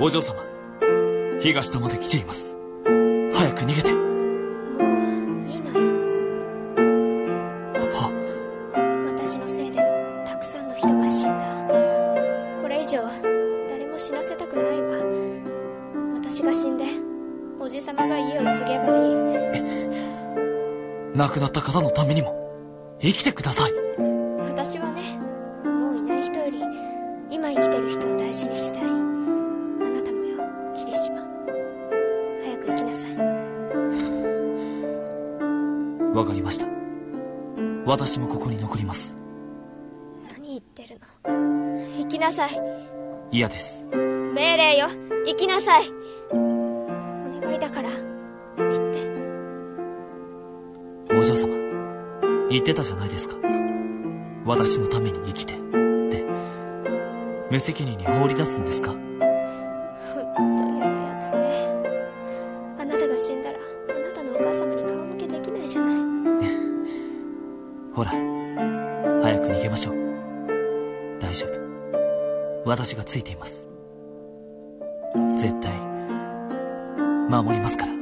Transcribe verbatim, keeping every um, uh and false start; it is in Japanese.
お嬢様、火が下まで来ています。早く逃げて。 もういいのよ。 は私のせいでたくさんの人が死んだ。これ以上誰も死なせたくないわ。私が死んでおじさまが家を継げばいい。 亡くなった方のためにも生きてください。 私はね、もういない人より今生きてる人を大事にしたい。あなたもよ、霧島。早く行きなさい。 わかりました。私もここに残ります。 何言ってるの。行きなさい。 嫌です。 命令よ、行きなさい。お願いだから行って。 お嬢様、言ってたじゃないですか。私のために生きてって無責任に放り出すんですか。 ほんと嫌なやつね。あなたが死んだらあなたのお母様に顔向けできないじゃない。 ほら、早く逃げましょう。大丈夫、私がついています。絶対守りますから。